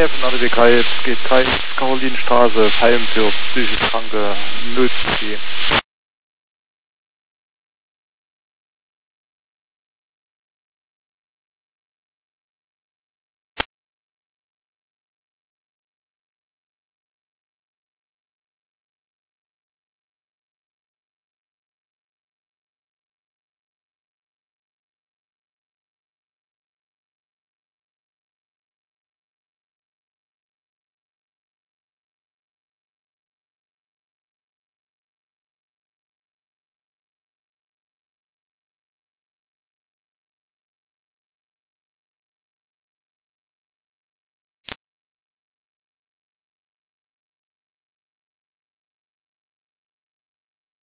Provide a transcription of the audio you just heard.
Nähe von ADWK, jetzt geht KX Karolinenstraße, Heim für psychisch Kranke, Notfall.